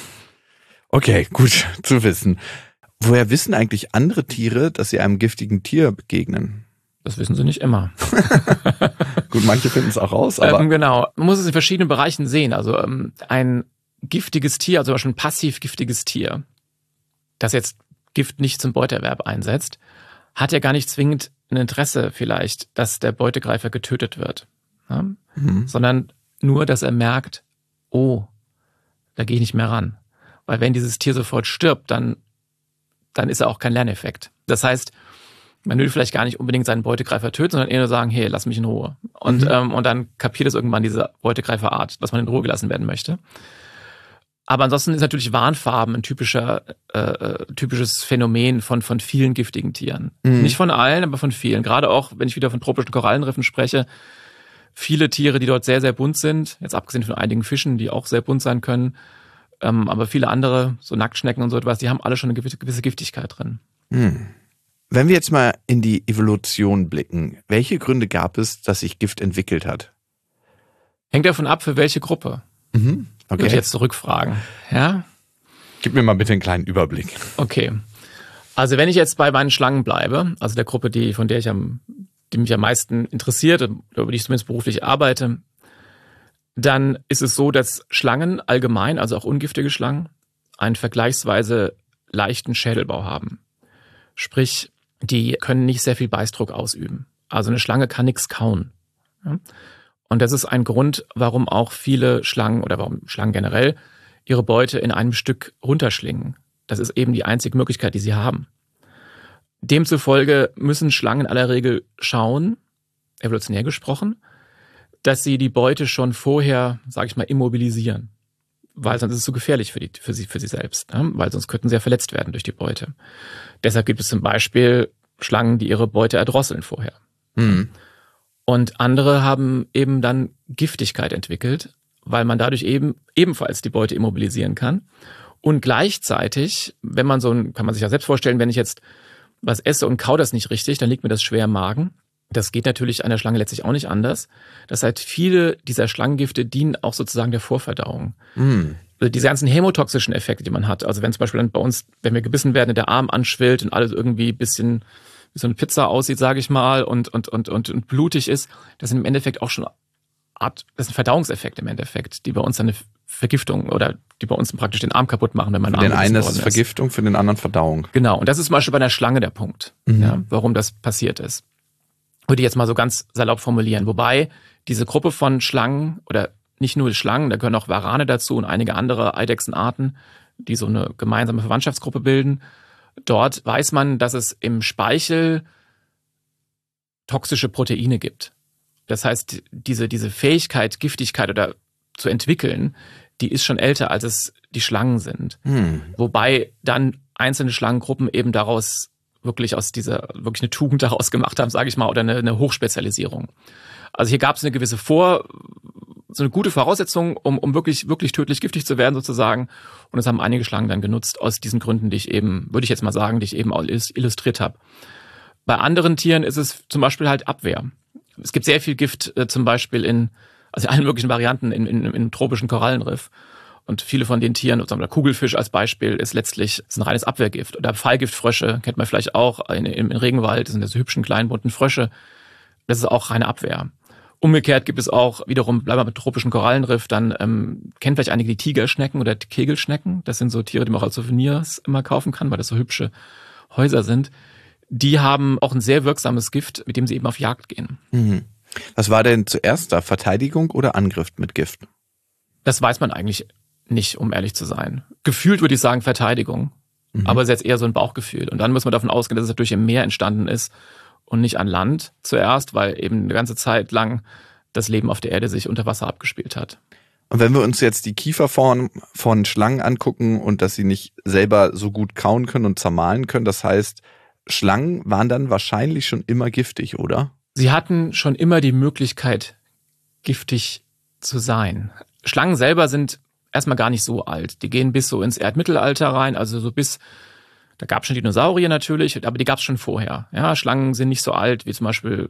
C: Okay, gut zu wissen. Woher wissen eigentlich andere Tiere, dass sie einem giftigen Tier begegnen?
B: Das wissen sie nicht immer.
C: Gut, manche finden es auch raus, aber
B: Ähm, genau. Man muss es in verschiedenen Bereichen sehen. Also ähm, ein giftiges Tier, also zum Beispiel ein passiv giftiges Tier, das jetzt Gift nicht zum Beuteerwerb einsetzt, hat ja gar nicht zwingend ein Interesse vielleicht, dass der Beutegreifer getötet wird. Ja?
C: Mhm.
B: Sondern nur, dass er merkt, oh, da gehe ich nicht mehr ran. Weil wenn dieses Tier sofort stirbt, dann, dann ist er auch kein Lerneffekt. Das heißt, man will vielleicht gar nicht unbedingt seinen Beutegreifer töten, sondern eher nur sagen, hey, lass mich in Ruhe. Und,
C: Mhm.
B: ähm, und dann kapiert es irgendwann diese Beutegreiferart, dass man in Ruhe gelassen werden möchte. Aber ansonsten ist natürlich Warnfarben ein typischer, äh, typisches Phänomen von, von vielen giftigen Tieren.
C: Mhm.
B: Nicht von allen, aber von vielen. Gerade auch, wenn ich wieder von tropischen Korallenriffen spreche, viele Tiere, die dort sehr, sehr bunt sind, jetzt abgesehen von einigen Fischen, die auch sehr bunt sein können, ähm, aber viele andere, so Nacktschnecken und so etwas, die haben alle schon eine gewisse, gewisse Giftigkeit drin.
C: Hm. Wenn wir jetzt mal in die Evolution blicken, welche Gründe gab es, dass sich Gift entwickelt hat?
B: Hängt davon ab, für welche Gruppe.
C: Mhm.
B: Würde ich
C: Okay.
B: jetzt zurückfragen. Ja?
C: Gib mir mal bitte einen kleinen Überblick.
B: Okay. Also wenn ich jetzt bei meinen Schlangen bleibe, also der Gruppe, die, von der ich am, die mich am meisten interessiert, oder über die ich zumindest beruflich arbeite, dann ist es so, dass Schlangen allgemein, also auch ungiftige Schlangen, einen vergleichsweise leichten Schädelbau haben. Sprich, die können nicht sehr viel Beißdruck ausüben. Also eine Schlange kann nichts kauen. Ja? Und das ist ein Grund, warum auch viele Schlangen oder warum Schlangen generell ihre Beute in einem Stück runterschlingen. Das ist eben die einzige Möglichkeit, die sie haben. Demzufolge müssen Schlangen in aller Regel schauen, evolutionär gesprochen, dass sie die Beute schon vorher, sage ich mal, immobilisieren. Weil sonst ist es zu gefährlich für, die, für, sie, für sie selbst. Ne? Weil sonst könnten sie ja verletzt werden durch die Beute. Deshalb gibt es zum Beispiel Schlangen, die ihre Beute erdrosseln vorher.
C: Mhm.
B: Und andere haben eben dann Giftigkeit entwickelt, weil man dadurch eben ebenfalls die Beute immobilisieren kann. Und gleichzeitig, wenn man so ein, kann man sich ja selbst vorstellen, wenn ich jetzt was esse und kau das nicht richtig, dann liegt mir das schwer im Magen. Das geht natürlich einer Schlange letztlich auch nicht anders. Das heißt, viele dieser Schlangengifte dienen auch sozusagen der Vorverdauung.
C: Mhm.
B: Also diese ganzen hämotoxischen Effekte, die man hat, also wenn zum Beispiel dann bei uns, wenn wir gebissen werden, der Arm anschwillt und alles irgendwie ein bisschen wie so eine Pizza aussieht, sage ich mal, und, und, und, und, und blutig ist, das sind im Endeffekt auch schon Art, das sind Verdauungseffekte im Endeffekt, die bei uns dann eine Vergiftung oder die bei uns praktisch den Arm kaputt machen, wenn man
C: Für den einen ist es Vergiftung, für den anderen Verdauung.
B: Genau, und das ist zum Beispiel bei einer Schlange der Punkt,
C: Mhm.
B: ja, warum das passiert ist. Würde ich jetzt mal so ganz salopp formulieren. Wobei diese Gruppe von Schlangen oder nicht nur Schlangen, da gehören auch Warane dazu und einige andere Eidechsenarten, die so eine gemeinsame Verwandtschaftsgruppe bilden. Dort weiß man, dass es im Speichel toxische Proteine gibt. Das heißt, diese, diese Fähigkeit, Giftigkeit oder zu entwickeln, die ist schon älter, als es die Schlangen sind.
C: Hm.
B: Wobei dann einzelne Schlangengruppen eben daraus wirklich aus dieser, wirklich eine Tugend daraus gemacht haben, sage ich mal, oder eine, eine Hochspezialisierung. Also hier gab es eine gewisse Vor, so eine gute Voraussetzung, um, um wirklich, wirklich tödlich giftig zu werden sozusagen. Und das haben einige Schlangen dann genutzt aus diesen Gründen, die ich eben, würde ich jetzt mal sagen, die ich eben auch illustriert habe. Bei anderen Tieren ist es zum Beispiel halt Abwehr. Es gibt sehr viel Gift, äh, zum Beispiel in, also in allen möglichen Varianten in, in, im tropischen Korallenriff. Und viele von den Tieren, der Kugelfisch als Beispiel, ist letztlich ist ein reines Abwehrgift. Oder Pfeilgiftfrösche, kennt man vielleicht auch in, im Regenwald, das sind diese hübschen kleinen bunten Frösche. Das ist auch reine Abwehr. Umgekehrt gibt es auch wiederum, bleiben wir mit tropischen Korallenriff, dann ähm, kennt vielleicht einige die Tigerschnecken oder die Kegelschnecken. Das sind so Tiere, die man auch als Souvenirs immer kaufen kann, weil das so hübsche Häuser sind. Die haben auch ein sehr wirksames Gift, mit dem sie eben auf Jagd gehen.
C: Mhm. Was war denn zuerst da, Verteidigung oder Angriff mit Gift?
B: Das weiß man eigentlich nicht, um ehrlich zu sein. Gefühlt würde ich sagen Verteidigung, mhm. aber es ist jetzt eher so ein Bauchgefühl. Und dann muss man davon ausgehen, dass es natürlich im Meer entstanden ist und nicht an Land zuerst, weil eben eine ganze Zeit lang das Leben auf der Erde sich unter Wasser abgespielt hat.
C: Und wenn wir uns jetzt die Kieferform von Schlangen angucken und dass sie nicht selber so gut kauen können und zermahlen können, das heißt, Schlangen waren dann wahrscheinlich schon immer giftig, oder?
B: Sie hatten schon immer die Möglichkeit, giftig zu sein. Schlangen selber sind erstmal gar nicht so alt. Die gehen bis so ins Erdmittelalter rein, also so bis, da gab es schon Dinosaurier natürlich, aber die gab es schon vorher. Ja, Schlangen sind nicht so alt wie zum Beispiel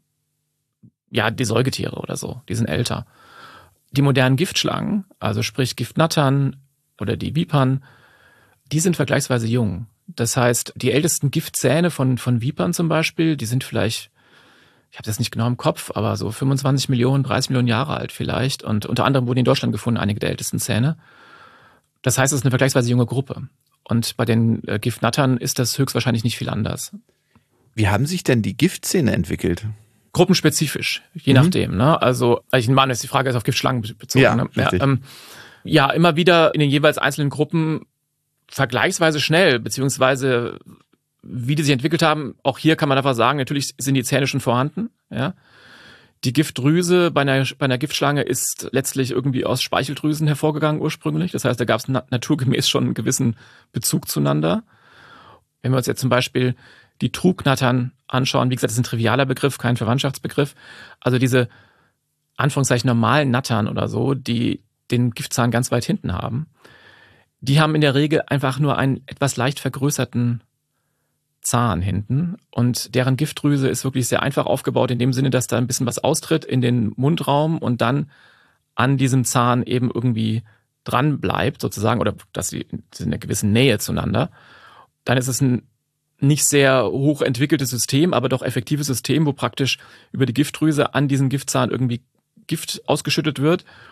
B: ja die Säugetiere oder so, die sind älter. Die modernen Giftschlangen, also sprich Giftnattern oder die Vipern, die sind vergleichsweise jung. Das heißt, die ältesten Giftzähne von, von Vipern zum Beispiel, die sind vielleicht, ich habe das nicht genau im Kopf, aber so fünfundzwanzig Millionen, dreißig Millionen Jahre alt vielleicht. Und unter anderem wurden in Deutschland gefunden einige der ältesten Zähne. Das heißt, es ist eine vergleichsweise junge Gruppe. Und bei den äh, Giftnattern ist das höchstwahrscheinlich nicht viel anders.
C: Wie haben sich denn die Giftzähne entwickelt?
B: Gruppenspezifisch, je mhm. nachdem. Ne? Also, ich meine, jetzt die Frage ist auf Giftschlangen bezogen.
C: Ja,
B: ne? ja, ähm, ja, immer wieder in den jeweils einzelnen Gruppen vergleichsweise schnell, beziehungsweise wie die sich entwickelt haben, auch hier kann man einfach sagen, natürlich sind die Zähne schon vorhanden. Ja. Die Giftdrüse bei einer, bei einer Giftschlange ist letztlich irgendwie aus Speicheldrüsen hervorgegangen ursprünglich. Das heißt, da gab es na- naturgemäß schon einen gewissen Bezug zueinander. Wenn wir uns jetzt zum Beispiel die Trugnattern anschauen, wie gesagt, das ist ein trivialer Begriff, kein Verwandtschaftsbegriff. Also diese Anführungszeichen normalen Nattern oder so, die den Giftzahn ganz weit hinten haben, die haben in der Regel einfach nur einen etwas leicht vergrößerten Zahn hinten und deren Giftdrüse ist wirklich sehr einfach aufgebaut in dem Sinne, dass da ein bisschen was austritt in den Mundraum und dann an diesem Zahn eben irgendwie dran bleibt sozusagen oder dass sie in einer gewissen Nähe zueinander. Dann ist es ein nicht sehr hoch entwickeltes System, aber doch effektives System, wo praktisch über die Giftdrüse an diesen Giftzahn irgendwie Gift ausgeschüttet wird.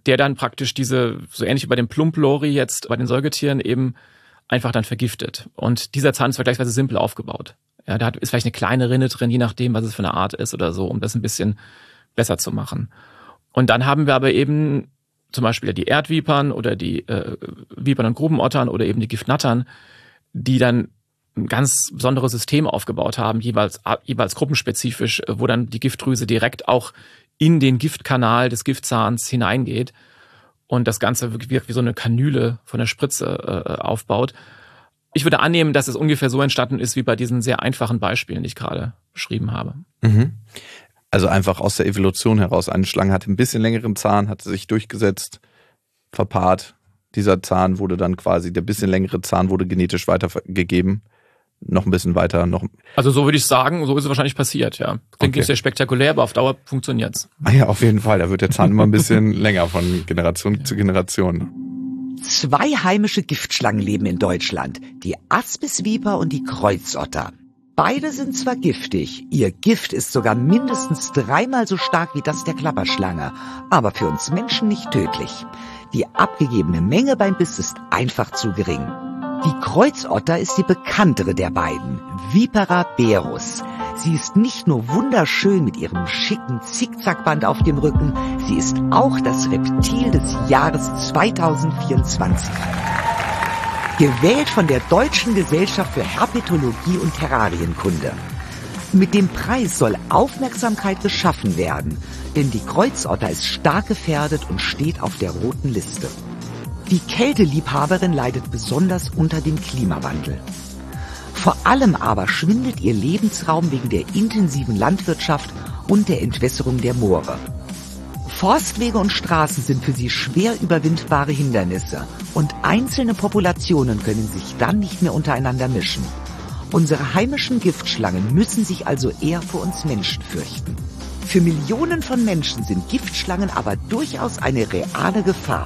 B: der dann praktisch diese, so ähnlich wie bei dem Plump-Lori jetzt bei den Säugetieren eben einfach dann vergiftet. Und dieser Zahn ist vergleichsweise simpel aufgebaut. Ja, da ist vielleicht eine kleine Rinne drin, je nachdem, was es für eine Art ist oder so, um das ein bisschen besser zu machen. Und dann haben wir aber eben zum Beispiel die Erdvipern oder die äh, Vipern- und Grubenottern oder eben die Giftnattern, die dann ein ganz besonderes System aufgebaut haben, jeweils, jeweils gruppenspezifisch, wo dann die Giftdrüse direkt auch in den Giftkanal des Giftzahns hineingeht und das Ganze wirklich wie so eine Kanüle von der Spritze äh, aufbaut. Ich würde annehmen, dass es ungefähr so entstanden ist wie bei diesen sehr einfachen Beispielen, die ich gerade beschrieben habe.
C: Mhm. Also einfach aus der Evolution heraus. Eine Schlange hatte ein bisschen längeren Zahn, hatte sich durchgesetzt, verpaart. Dieser Zahn wurde dann quasi, der bisschen längere Zahn wurde genetisch weitergegeben. Noch ein bisschen weiter. noch.
B: Also so würde ich sagen, so ist es wahrscheinlich passiert, ja. Klingt
C: Okay.
B: nicht sehr spektakulär, aber auf Dauer funktioniert's.
C: Ah ja, auf jeden Fall. Da wird der Zahn immer ein bisschen länger von Generation zu Generation.
A: Zwei heimische Giftschlangen leben in Deutschland, die Aspisviper und die Kreuzotter. Beide sind zwar giftig, ihr Gift ist sogar mindestens dreimal so stark wie das der Klapperschlange, aber für uns Menschen nicht tödlich. Die abgegebene Menge beim Biss ist einfach zu gering. Die Kreuzotter ist die bekanntere der beiden, Vipera berus. Sie ist nicht nur wunderschön mit ihrem schicken Zickzackband auf dem Rücken, sie ist auch das Reptil des Jahres zweitausendvierundzwanzig. Gewählt von der Deutschen Gesellschaft für Herpetologie und Terrarienkunde. Mit dem Preis soll Aufmerksamkeit geschaffen werden, denn die Kreuzotter ist stark gefährdet und steht auf der roten Liste. Die Kälteliebhaberin leidet besonders unter dem Klimawandel. Vor allem aber schwindet ihr Lebensraum wegen der intensiven Landwirtschaft und der Entwässerung der Moore. Forstwege und Straßen sind für sie schwer überwindbare Hindernisse und einzelne Populationen können sich dann nicht mehr untereinander mischen. Unsere heimischen Giftschlangen müssen sich also eher vor uns Menschen fürchten. Für Millionen von Menschen sind Giftschlangen aber durchaus eine reale Gefahr.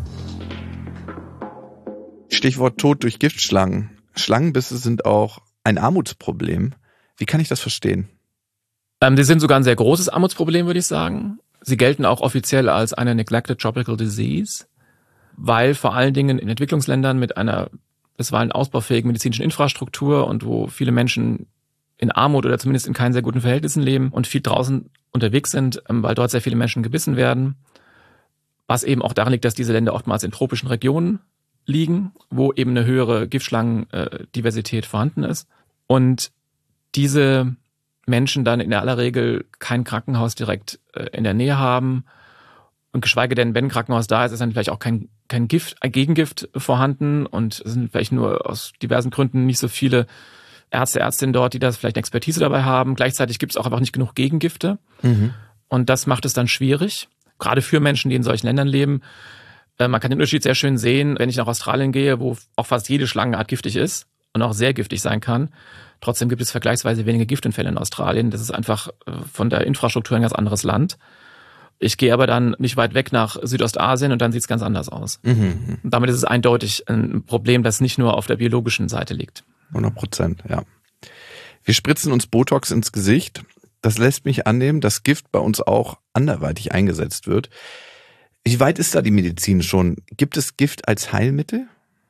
C: Stichwort Tod durch Giftschlangen. Schlangenbisse sind auch ein Armutsproblem. Wie kann ich das verstehen?
B: Ähm, die sind sogar ein sehr großes Armutsproblem, würde ich sagen. Sie gelten auch offiziell als eine Neglected Tropical Disease, weil vor allen Dingen in Entwicklungsländern mit einer bisweilen ausbaufähigen medizinischen Infrastruktur und wo viele Menschen in Armut oder zumindest in keinen sehr guten Verhältnissen leben und viel draußen unterwegs sind, weil dort sehr viele Menschen gebissen werden. Was eben auch daran liegt, dass diese Länder oftmals in tropischen Regionen liegen, wo eben eine höhere Giftschlangendiversität vorhanden ist. Und diese Menschen dann in aller Regel kein Krankenhaus direkt in der Nähe haben. Und geschweige denn, wenn ein Krankenhaus da ist, ist dann vielleicht auch kein, kein Gift, ein Gegengift vorhanden. Und es sind vielleicht nur aus diversen Gründen nicht so viele Ärzte, Ärztinnen dort, die das vielleicht eine Expertise dabei haben. Gleichzeitig gibt es auch einfach nicht genug Gegengifte. Mhm. Und das macht es dann schwierig, gerade für Menschen, die in solchen Ländern leben. Man kann den Unterschied sehr schön sehen, wenn ich nach Australien gehe, wo auch fast jede Schlangenart giftig ist und auch sehr giftig sein kann. Trotzdem gibt es vergleichsweise wenige Giftunfälle in Australien. Das ist einfach von der Infrastruktur ein ganz anderes Land. Ich gehe aber dann nicht weit weg nach Südostasien und dann sieht es ganz anders aus. Mhm. Und damit ist es eindeutig ein Problem, das nicht nur auf der biologischen Seite liegt.
C: hundert Prozent, ja. Wir spritzen uns Botox ins Gesicht. Das lässt mich annehmen, dass Gift bei uns auch anderweitig eingesetzt wird. Wie weit ist da die Medizin schon? Gibt es Gift als Heilmittel?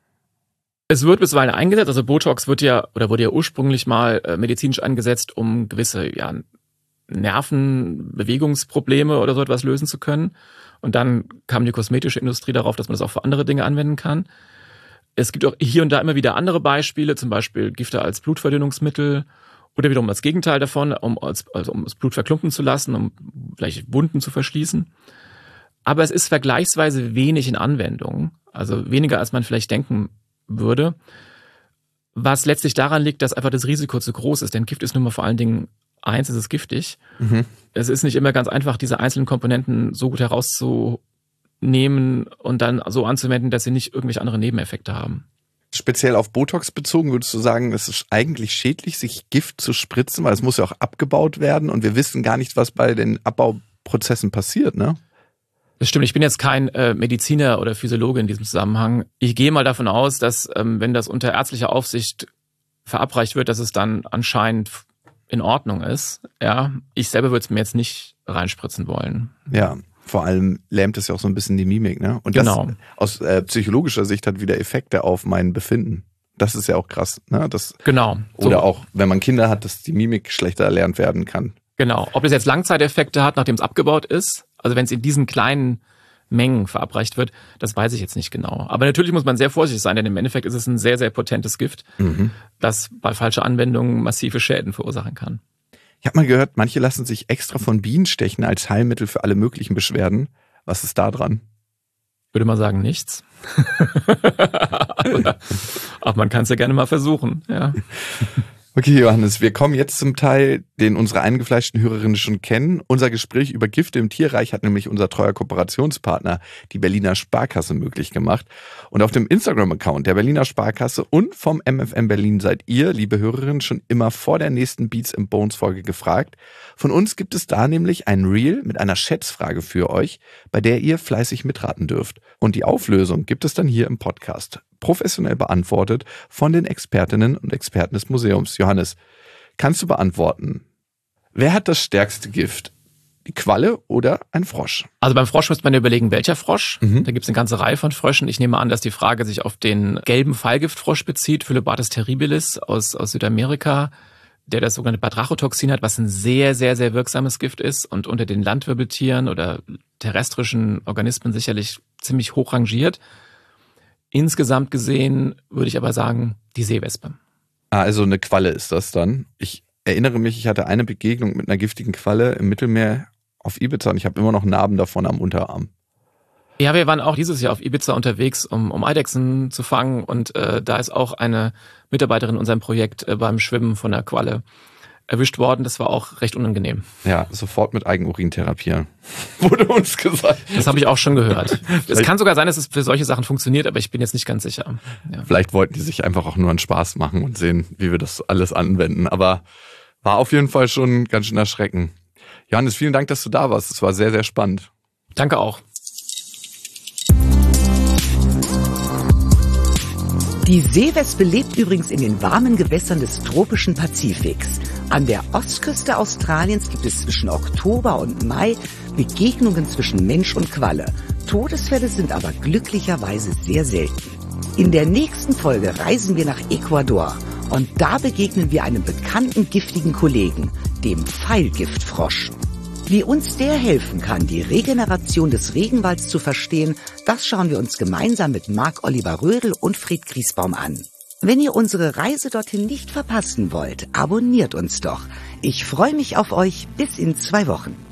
B: Es wird bisweilen eingesetzt. Also Botox wird ja oder wurde ja ursprünglich mal äh, medizinisch eingesetzt, um gewisse ja, Nervenbewegungsprobleme oder so etwas lösen zu können. Und dann kam die kosmetische Industrie darauf, dass man das auch für andere Dinge anwenden kann. Es gibt auch hier und da immer wieder andere Beispiele, zum Beispiel Gifte als Blutverdünnungsmittel oder wiederum das Gegenteil davon, um, als, also um das Blut verklumpen zu lassen, um vielleicht Wunden zu verschließen. Aber es ist vergleichsweise wenig in Anwendung, also weniger als man vielleicht denken würde, was letztlich daran liegt, dass einfach das Risiko zu groß ist, denn Gift ist nun mal vor allen Dingen eins, es ist giftig. Mhm. Es ist nicht immer ganz einfach, diese einzelnen Komponenten so gut herauszunehmen und dann so anzuwenden, dass sie nicht irgendwelche andere Nebeneffekte haben.
C: Speziell auf Botox bezogen, würdest du sagen, es ist eigentlich schädlich, sich Gift zu spritzen, weil es muss ja auch abgebaut werden und wir wissen gar nicht, was bei den Abbauprozessen passiert, ne?
B: Das stimmt, ich bin jetzt kein äh, Mediziner oder Physiologe in diesem Zusammenhang. Ich gehe mal davon aus, dass ähm, wenn das unter ärztlicher Aufsicht verabreicht wird, dass es dann anscheinend in Ordnung ist. Ja, ich selber würde es mir jetzt nicht reinspritzen wollen.
C: Ja, Vor allem lähmt es ja auch so ein bisschen die Mimik, ne? Und das
B: genau.
C: aus äh, psychologischer Sicht hat wieder Effekte auf mein Befinden. Das ist ja auch krass, ne? Das,
B: genau.
C: Oder
B: so.
C: auch, wenn man Kinder hat, dass die Mimik schlechter erlernt werden kann.
B: Genau. Ob es jetzt Langzeiteffekte hat, nachdem es abgebaut ist, also wenn es in diesen kleinen Mengen verabreicht wird, das weiß ich jetzt nicht genau. Aber natürlich muss man sehr vorsichtig sein, denn im Endeffekt ist es ein sehr, sehr potentes Gift, mhm. das bei falscher Anwendung massive Schäden verursachen kann.
C: Ich habe mal gehört, manche lassen sich extra von Bienen stechen als Heilmittel für alle möglichen Beschwerden. Was ist da dran?
B: Würde man sagen, nichts. aber, aber man kann es ja gerne mal versuchen, ja.
C: Okay, Johannes, wir kommen jetzt zum Teil, den unsere eingefleischten Hörerinnen schon kennen. Unser Gespräch über Gifte im Tierreich hat nämlich unser treuer Kooperationspartner, die Berliner Sparkasse, möglich gemacht. Und auf dem Instagram-Account der Berliner Sparkasse und vom M F M Berlin seid ihr, liebe Hörerinnen, schon immer vor der nächsten Beats and Bones Folge gefragt. Von uns gibt es da nämlich ein Reel mit einer Schätzfrage für euch, bei der ihr fleißig mitraten dürft. Und die Auflösung gibt es dann hier im Podcast. Professionell beantwortet von den Expertinnen und Experten des Museums. Johannes, kannst du beantworten, wer hat das stärkste Gift? Die Qualle oder ein Frosch?
B: Also beim Frosch müsste man ja überlegen, welcher Frosch.
C: Mhm.
B: Da gibt es eine ganze Reihe von Fröschen. Ich nehme an, dass die Frage sich auf den gelben Pfeilgiftfrosch bezieht, Phyllobates terribilis aus, aus Südamerika, der das sogenannte Batrachotoxin hat, was ein sehr, sehr, sehr wirksames Gift ist und unter den Landwirbeltieren oder terrestrischen Organismen sicherlich ziemlich hoch rangiert. Insgesamt gesehen würde ich aber sagen, die Seewespe.
C: Ah, also eine Qualle ist das dann. Ich erinnere mich, ich hatte eine Begegnung mit einer giftigen Qualle im Mittelmeer auf Ibiza und ich habe immer noch Narben davon am Unterarm.
B: Ja, wir waren auch dieses Jahr auf Ibiza unterwegs, um, um Eidechsen zu fangen und äh, da ist auch eine Mitarbeiterin in unserem Projekt äh, beim Schwimmen von der Qualle erwischt worden. Das war auch recht unangenehm.
C: Ja, sofort mit Eigenurin therapieren, wurde uns gesagt.
B: Das habe ich auch schon gehört. Es kann sogar sein, dass es für solche Sachen funktioniert, aber ich bin jetzt nicht ganz sicher. Ja.
C: Vielleicht wollten die sich einfach auch nur einen Spaß machen und sehen, wie wir das alles anwenden. Aber war auf jeden Fall schon ganz schön erschreckend. Johannes, vielen Dank, dass du da warst. Es war sehr, sehr spannend.
B: Danke auch.
A: Die Seewespe lebt übrigens in den warmen Gewässern des tropischen Pazifiks. An der Ostküste Australiens gibt es zwischen Oktober und Mai Begegnungen zwischen Mensch und Qualle. Todesfälle sind aber glücklicherweise sehr selten. In der nächsten Folge reisen wir nach Ecuador und da begegnen wir einem bekannten giftigen Kollegen, dem Pfeilgiftfrosch. Wie uns der helfen kann, die Regeneration des Regenwalds zu verstehen, das schauen wir uns gemeinsam mit Marc-Oliver Rödel und Fred Griesbaum an. Wenn ihr unsere Reise dorthin nicht verpassen wollt, abonniert uns doch. Ich freue mich auf euch bis in zwei Wochen.